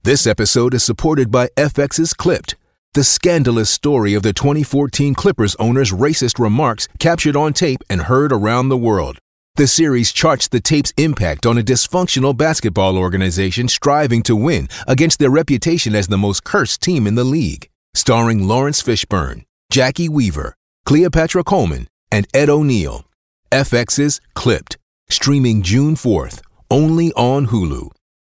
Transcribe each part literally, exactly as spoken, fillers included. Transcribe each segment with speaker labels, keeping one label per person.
Speaker 1: This episode is supported by F X's Clipped, the scandalous story of the twenty fourteen Clippers owner's racist remarks captured on tape and heard around the world. The series charts the tape's impact on a dysfunctional basketball organization striving to win against their reputation as the most cursed team in the league. Starring Lawrence Fishburne, Jackie Weaver, Cleopatra Coleman, and Ed O'Neill. F X's Clipped, streaming June fourth, only on Hulu.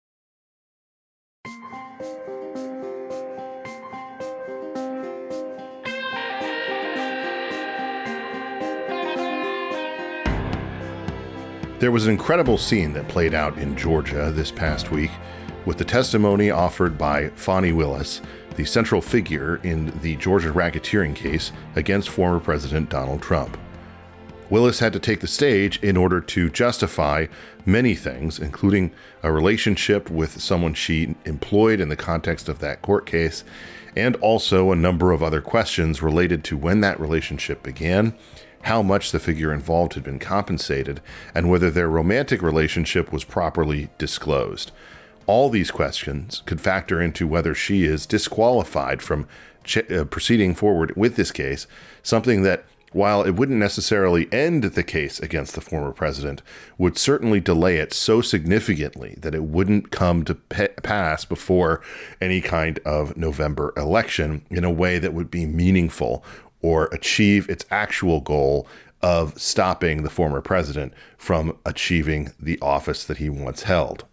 Speaker 2: There was an incredible scene that played out in Georgia this past week with the testimony offered by Fani Willis, the central figure in the Georgia racketeering case against former President Donald Trump. Willis had to take the stage in order to justify many things, including a relationship with someone she employed in the context of that court case, and also a number of other questions related to when that relationship began, how much the figure involved had been compensated, and whether their romantic relationship was properly disclosed. All these questions could factor into whether she is disqualified from ch- uh, proceeding forward with this case, something that, while it wouldn't necessarily end the case against the former president, would certainly delay it so significantly that it wouldn't come to pe- pass before any kind of November election in a way that would be meaningful or achieve its actual goal of stopping the former president from achieving the office that he once held.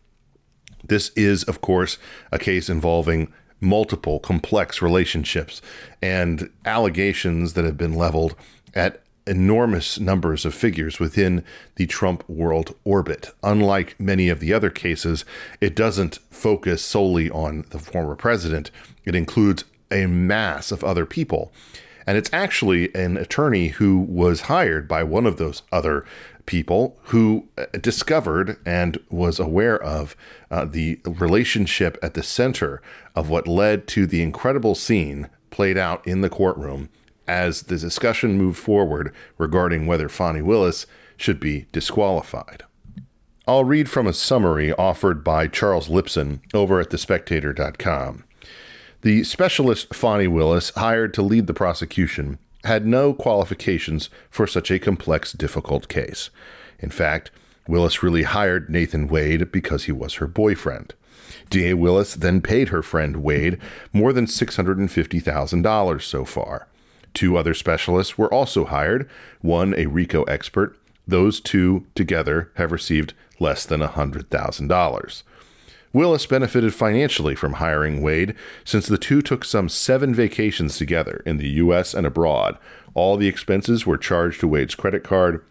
Speaker 2: This is, of course, a case involving multiple complex relationships and allegations that have been leveled at enormous numbers of figures within the Trump world orbit. Unlike many of the other cases, it doesn't focus solely on the former president. It includes a mass of other people. And it's actually an attorney who was hired by one of those other people who discovered and was aware of uh, the relationship at the center of what led to the incredible scene played out in the courtroom as the discussion moved forward regarding whether Fani Willis should be disqualified. I'll read from a summary offered by Charles Lipson over at the spectator dot com. The specialist Fani Willis, hired to lead the prosecution, had no qualifications for such a complex, difficult case. In fact, Willis really hired Nathan Wade because he was her boyfriend. D A Willis then paid her friend Wade more than six hundred fifty thousand dollars so far. Two other specialists were also hired, one a RICO expert. Those two together have received less than one hundred thousand dollars. Willis benefited financially from hiring Wade since the two took some seven vacations together in the U S and abroad. All the expenses were charged to Wade's credit card,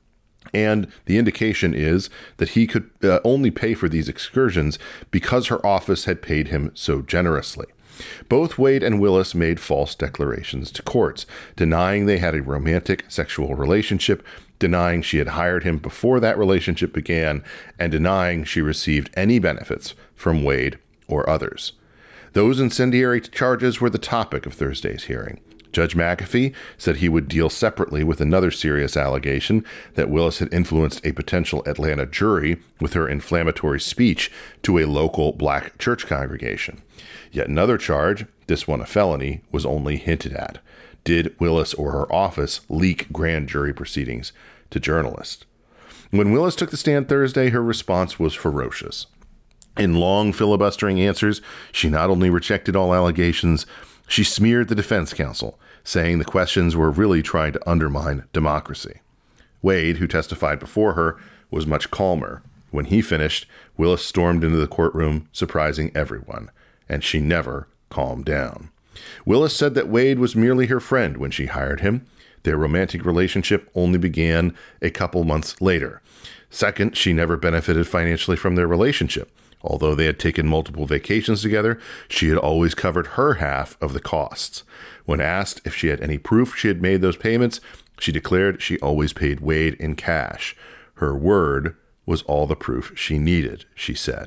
Speaker 2: and the indication is that he could uh, only pay for these excursions because her office had paid him so generously. Both Wade and Willis made false declarations to courts, denying they had a romantic sexual relationship, denying she had hired him before that relationship began, and denying she received any benefits from Wade or others. Those incendiary charges were the topic of Thursday's hearing. Judge McAfee said he would deal separately with another serious allegation that Willis had influenced a potential Atlanta jury with her inflammatory speech to a local black church congregation. Yet another charge, this one a felony, was only hinted at. Did Willis or her office leak grand jury proceedings to journalists? When Willis took the stand Thursday, her response was ferocious. In long filibustering answers, she not only rejected all allegations, she smeared the defense counsel, saying the questions were really trying to undermine democracy. Wade, who testified before her, was much calmer. When he finished, Willis stormed into the courtroom, surprising everyone, and she never calmed down. Willis said that Wade was merely her friend when she hired him. Their romantic relationship only began a couple months later. Second, she never benefited financially from their relationship. Although they had taken multiple vacations together, she had always covered her half of the costs. When asked if she had any proof she had made those payments, she declared she always paid Wade in cash. Her word was all the proof she needed, she said.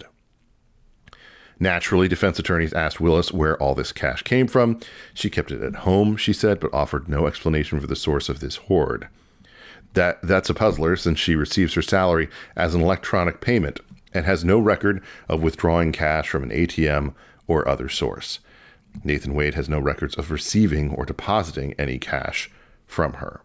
Speaker 2: Naturally, defense attorneys asked Willis where all this cash came from. She kept it at home, she said, but offered no explanation for the source of this hoard. That that's a puzzler, since she receives her salary as an electronic payment, and has no record of withdrawing cash from an A T M or other source. Nathan Wade has no records of receiving or depositing any cash from her.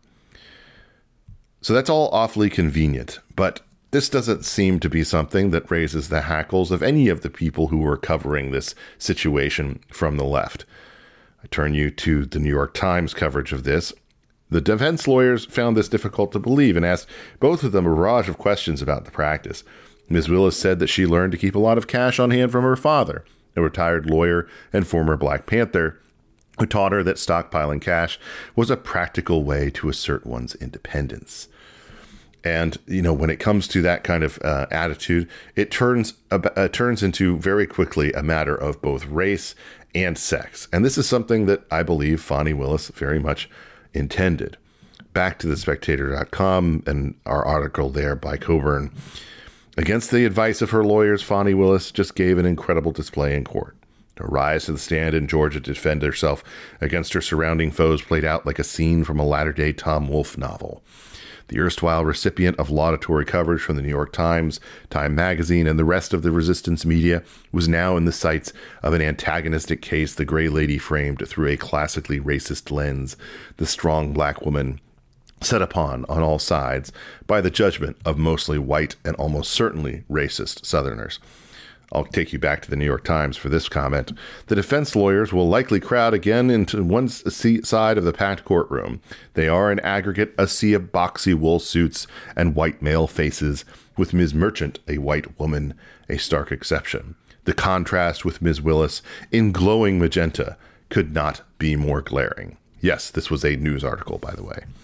Speaker 2: So that's all awfully convenient, but this doesn't seem to be something that raises the hackles of any of the people who were covering this situation from the left. I turn you to the New York Times coverage of this. The defense lawyers found this difficult to believe and asked both of them a barrage of questions about the practice. Miz Willis said that she learned to keep a lot of cash on hand from her father, a retired lawyer and former Black Panther, who taught her that stockpiling cash was a practical way to assert one's independence. And, you know, when it comes to that kind of uh, attitude, it turns uh, turns into very quickly a matter of both race and sex. And this is something that I believe Fani Willis very much intended. Back to the spectator dot com and our article there by Coburn. Against the advice of her lawyers, Fani Willis just gave an incredible display in court. Her rise to the stand in Georgia to defend herself against her surrounding foes played out like a scene from a latter-day Tom Wolfe novel. The erstwhile recipient of laudatory coverage from the New York Times, Time Magazine, and the rest of the resistance media was now in the sights of an antagonistic case the Gray Lady framed through a classically racist lens, the strong black woman set upon on all sides by the judgment of mostly white and almost certainly racist Southerners. I'll take you back to the New York Times for this comment. The defense lawyers will likely crowd again into one side of the packed courtroom. They are in aggregate a sea of boxy wool suits and white male faces, with Miz Merchant, a white woman, a stark exception. The contrast with Miz Willis in glowing magenta could not be more glaring. Yes, this was a news article, by the way.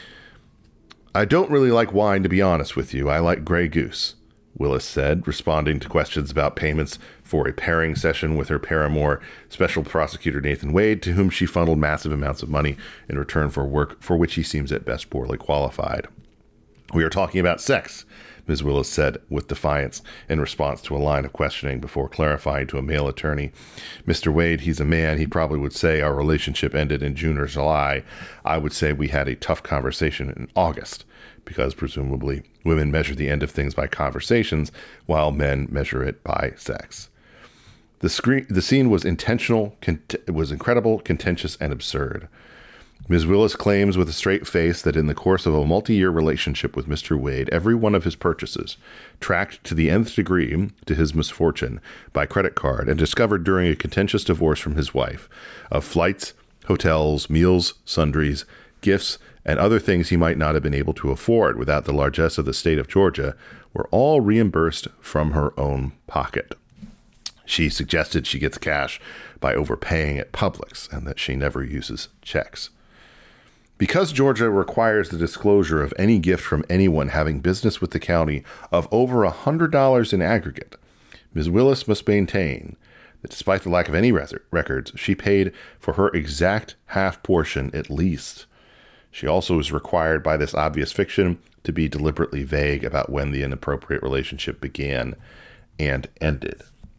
Speaker 2: I don't really like wine, to be honest with you. I like Grey Goose, Willis said, responding to questions about payments for a pairing session with her paramour, Special Prosecutor Nathan Wade, to whom she funneled massive amounts of money in return for work for which he seems at best poorly qualified. We are talking about sex, Miz Willis said with defiance in response to a line of questioning before clarifying to a male attorney. Mister Wade, he's a man. He probably would say our relationship ended in June or July. I would say we had a tough conversation in August, because presumably women measure the end of things by conversations, while men measure it by sex. The screen, the scene was intentional, cont- it was incredible, contentious, and absurd. Miz Willis claims with a straight face that in the course of a multi-year relationship with Mister Wade, every one of his purchases, tracked to the nth degree to his misfortune by credit card and discovered during a contentious divorce from his wife, of flights, hotels, meals, sundries, gifts, and other things he might not have been able to afford without the largesse of the state of Georgia, were all reimbursed from her own pocket. She suggested she gets cash by overpaying at Publix and that she never uses checks. Because Georgia requires the disclosure of any gift from anyone having business with the county of over one hundred dollars in aggregate, Miz Willis must maintain that despite the lack of any res- records, she paid for her exact half portion at least. She also is required by this obvious fiction to be deliberately vague about when the inappropriate relationship began and ended.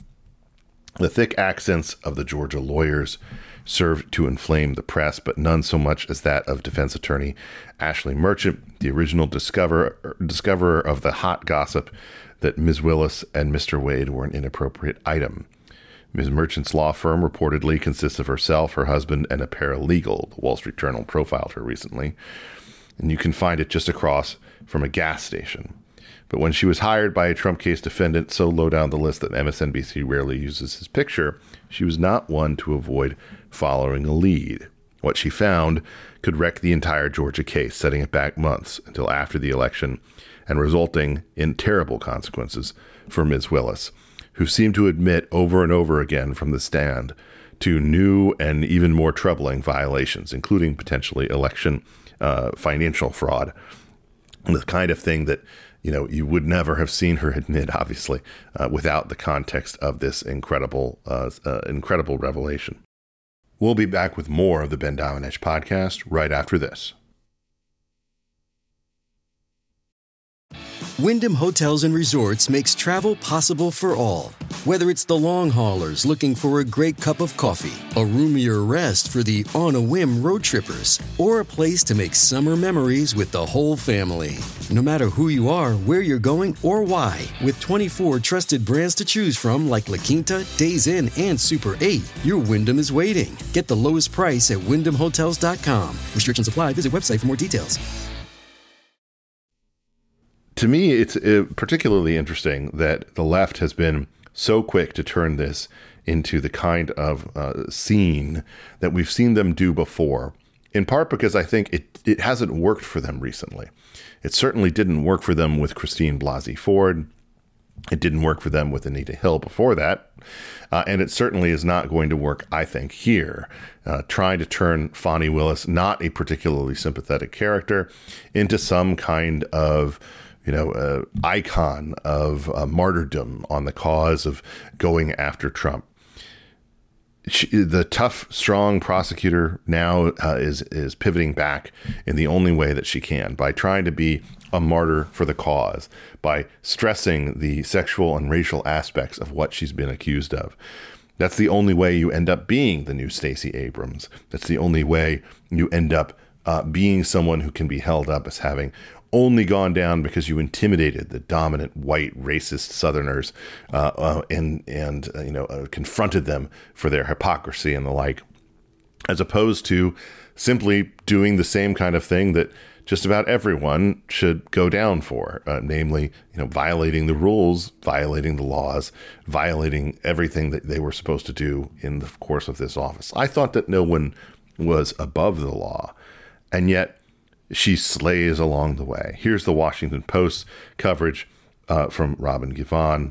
Speaker 2: The thick accents of the Georgia lawyers served to inflame the press, but none so much as that of defense attorney Ashley Merchant, the original discoverer, discoverer of the hot gossip that Miz Willis and Mister Wade were an inappropriate item. Miz Merchant's law firm reportedly consists of herself, her husband, and a paralegal. The Wall Street Journal profiled her recently, and you can find it just across from a gas station. But when she was hired by a Trump case defendant so low down the list that M S N B C rarely uses his picture, she was not one to avoid following a lead. What she found could wreck the entire Georgia case, setting it back months until after the election and resulting in terrible consequences for Miz Willis, who seemed to admit over and over again from the stand to new and even more troubling violations, including potentially election uh, financial fraud, the kind of thing that you know, you would never have seen her admit, obviously, uh, without the context of this incredible, uh, uh, incredible revelation. We'll be back with more of the Ben Domenech podcast right after this.
Speaker 3: Wyndham Hotels and Resorts makes travel possible for all. Whether it's the long haulers looking for a great cup of coffee, a roomier rest for the on-a-whim road trippers, or a place to make summer memories with the whole family. No matter who you are, where you're going, or why, with twenty-four trusted brands to choose from like La Quinta, Days Inn, and Super eight, your Wyndham is waiting. Get the lowest price at wyndham hotels dot com. Restrictions apply. Visit website for more details.
Speaker 2: To me, it's uh, particularly interesting that the left has been so quick to turn this into the kind of uh, scene that we've seen them do before, in part because I think it, it hasn't worked for them recently. It certainly didn't work for them with Christine Blasey Ford. It didn't work for them with Anita Hill before that. Uh, and it certainly is not going to work, I think, here. Uh, trying to turn Fani Willis, not a particularly sympathetic character, into some kind of you know, uh, icon of uh, martyrdom on the cause of going after Trump. She, the tough, strong prosecutor now uh, is is pivoting back in the only way that she can, by trying to be a martyr for the cause, by stressing the sexual and racial aspects of what she's been accused of. That's the only way you end up being the new Stacey Abrams. That's the only way you end up uh, being someone who can be held up as having only gone down because you intimidated the dominant white racist Southerners uh, uh, and and uh, you know uh, confronted them for their hypocrisy and the like, as opposed to simply doing the same kind of thing that just about everyone should go down for, uh, namely, you know, violating the rules, violating the laws, violating everything that they were supposed to do in the course of this office. I thought that no one was above the law, and yet she slays along the way. Here's the Washington Post coverage uh, from Robin Givhan.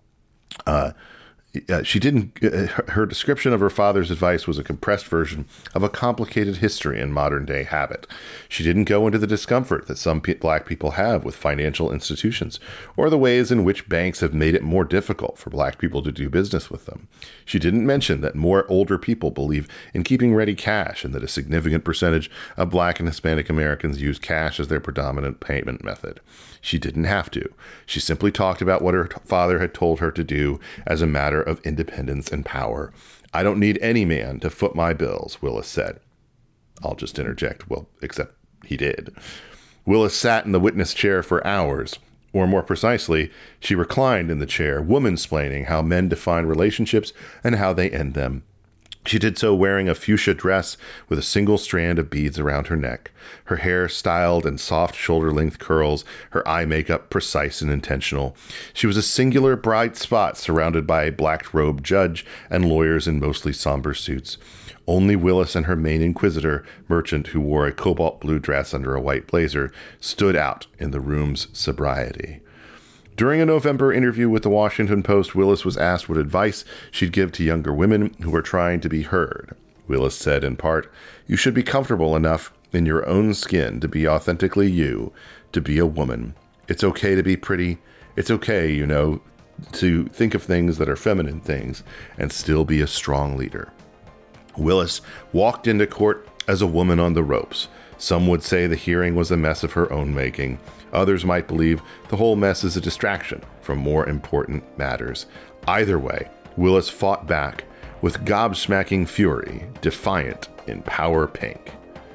Speaker 2: Uh, uh, she didn't. Uh, her description of her father's advice was a compressed version of a complicated history and modern day habit. She didn't go into the discomfort that some pe- black people have with financial institutions, or the ways in which banks have made it more difficult for black people to do business with them. She didn't mention that more older people believe in keeping ready cash, and that a significant percentage of black and Hispanic Americans use cash as their predominant payment method. She didn't have to. She simply talked about what her t- father had told her to do as a matter of independence and power. I don't need any man to foot my bills, Willis said. I'll just interject, well, except he did. Willis sat in the witness chair for hours, or more precisely, she reclined in the chair, woman-splaining how men define relationships and how they end them. She did so wearing a fuchsia dress with a single strand of beads around her neck, her hair styled in soft shoulder-length curls, her eye makeup precise and intentional. She was a singular bright spot surrounded by a black-robed judge and lawyers in mostly somber suits. Only Willis and her main inquisitor, Merchant, who wore a cobalt blue dress under a white blazer, stood out in the room's sobriety. During a November interview with the Washington Post, Willis was asked what advice she'd give to younger women who were trying to be heard. Willis said, in part, "You should be comfortable enough in your own skin to be authentically you, to be a woman. It's okay to be pretty. It's okay, you know, to think of things that are feminine things and still be a strong leader." Willis walked into court as a woman on the ropes. Some would say the hearing was a mess of her own making. Others might believe the whole mess is a distraction from more important matters. Either way, Willis fought back with gobsmacking fury, defiant in power pink.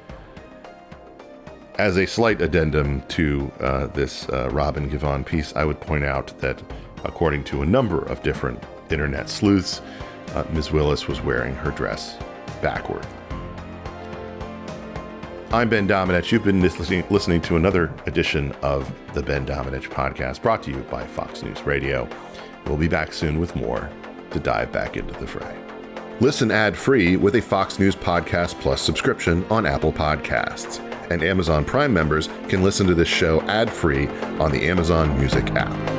Speaker 2: As a slight addendum to uh, this uh, Robin Givhan piece, I would point out that according to a number of different internet sleuths, uh, Miz Willis was wearing her dress backward. I'm Ben Domenech. You've been listening, listening to another edition of the Ben Domenech Podcast, brought to you by Fox News Radio. We'll be back soon with more to dive back into the fray. Listen ad-free with a Fox News Podcast Plus subscription on Apple Podcasts. And Amazon Prime members can listen to this show ad-free on the Amazon Music app.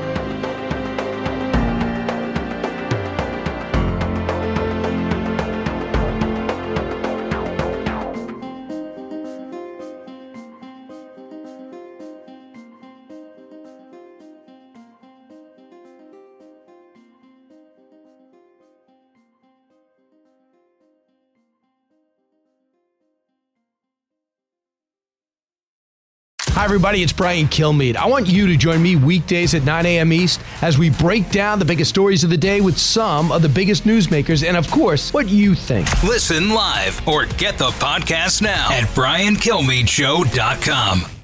Speaker 4: Hi, everybody. It's Brian Kilmeade. I want you to join me weekdays at nine a.m. East as we break down the biggest stories of the day with some of the biggest newsmakers and, of course, what you think.
Speaker 5: Listen live or get the podcast now at brian kilmeade show dot com.